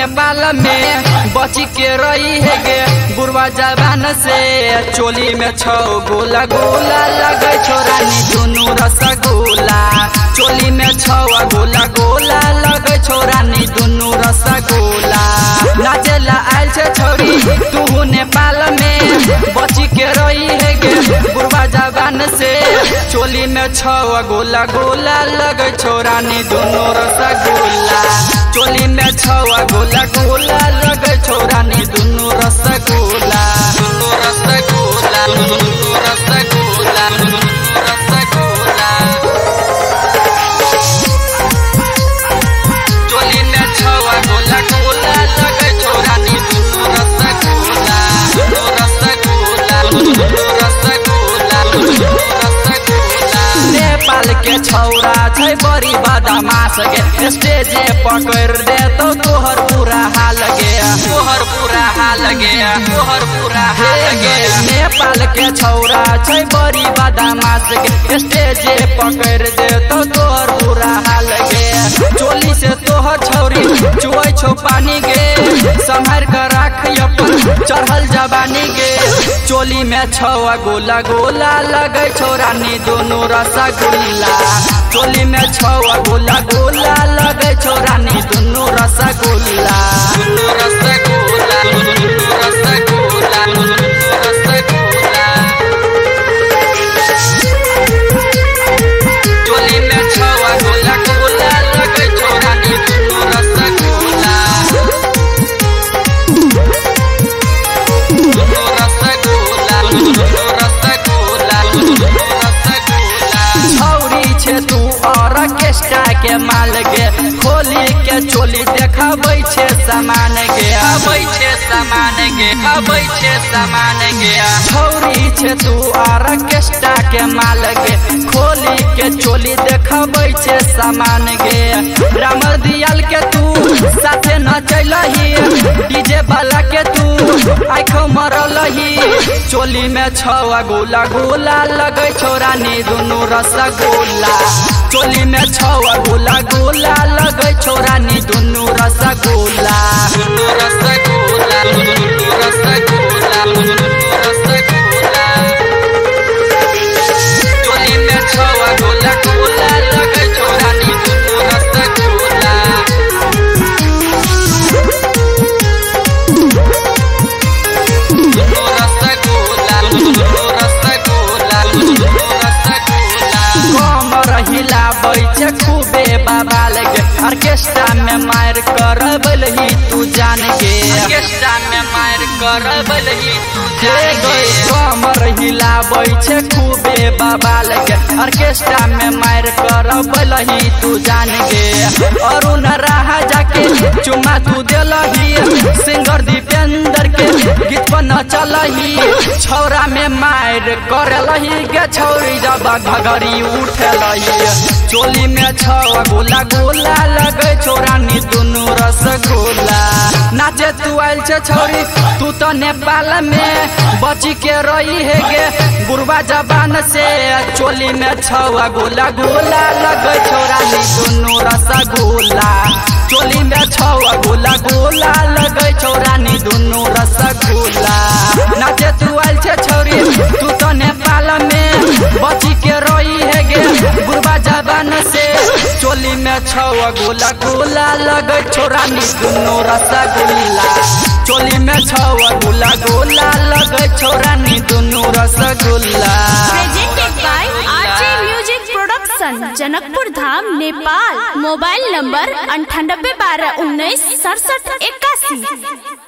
नेपाल में बची के रही है गे बुढ़वा जवान से। चोली में 6 गोला गोला लगे छोरानी दुनू रसगुल्ला। चोली में 6 गोला गोला लगे छोरानी दुनू रसगुल्ला। नाचेला आयल छे छोरी तू नेपाल में बची के रही है गे बुढ़वा जवान से। चोली में 6 गोला गोला लगे छोरानी दुनू रसगुल्ला। चोली में 6 गोला गोला लगे छोरानी दुनू रसगुल्ला। दुनू रसगुल्ला दुनू रसगुल्ला दुनू रसगुल्ला। चोली में 6 गोला गोला लगे छोरानी दुनू रसगुल्ला। दुनू रसगुल्ला दुनू रसगुल्ला दुनू रसगुल्ला। नेपाल के छौरा छै बड़ी बदमाश गे स्टेजे पकड़ दे तो तोहर पूरा हाल गे। तोहर पूरा हाल गे तोहर पूरा हाल गे। नेपाल के छौरा छै बड़ी बदमाश गे स्टेजे पकड़ दे तो तोहर पूरा हाल गे। चोली से तोहर छौरी चुए छो पानी गे संभाल कर राख अपन चढ़ल जवानी गे। चोली में 6 गोला गोला लगे छोरानी दोनों रसगुल्ला। चोली में 6 गोला गोला लगे छोरानी दोनों रसगुल्ला। दोनों रसगुल्ला दोनों रसगुल्ला दोनों रसगुल्ला। चोली में 6 गोला गोला लगे छोरानी दोनों रसगुल्ला। दोनों रसगुल्ला दोनों रसगुल्ला दोनों रसगुल्ला। छौरी छे तू ऑर्केस्ट्रा के माल गे खोली के चोली देखाबै छे सामान गे। आबै छे सामान गे आबै छे सामान गे। छौरी छे तू ऑर्केस्ट्रा के माल गे खोली के चोली देखाबै छे सामान गे। राम दियाल के तू साथे नचलही डीजे वाला के तू आँखों मरलही। चोली में 6 गोला गोला लगे छोरानी दुनू रसगुल्ला। चोली में 6 गोला गोला लगे छोरानी दुनू रसगुल्ला। दुनू रसगुल्ला दुनू रसगुल्ला दुनू रसगुल्ला। चोली में 6 गोला गोला लगे छोरानी दुनू रसगुल्ला। दुनू रसगुल्ला दुनू रसगुल्ला दुनू रसगुल्ला। कमर हिलाबै छे खूबे बाबाल गे ऑर्केस्ट्रा में मार करबलही तू जान गे। ऑर्केस्ट्रा में मार करबलही तू जान गे। कमर हिलाबै छे खूबे बाबाल गे ऑर्केस्ट्रा में मार करबलही तू जान गे। अरुण राहा जाके चुमा तू देलही सिंगर दीपेंद्र के गीत पर नचलही। छौरा में मार करलही गे छौरी जब घघरी उठलही। चोली में 6 गोला गोला लगे छोरानी दुनू रसगुल्ला। नाचे तू आयल छे छौरी तू तो नेपाल में बची के रही है गे बुढ़वा जवान से। चोली में 6 गोला गोला लगे छोरानी दुनू रसगुल्ला। चोली में 6 गोला गोला लगे छोरानी दुनू रसगुल्ला। नाचे तू आयल छे छौरी तू तो नेपाल में बची के रही है गे बुढ़वा जवान से। चोली में 6 गोला गोला लगे छोरानी दुनू रसगुल्ला। चोली में 6 गोला गोला लगे छोरानी दुनू rasgulla. Presented by RJ music production Janakpur Dham Nepal. Mobile number 98 12 19 67 81।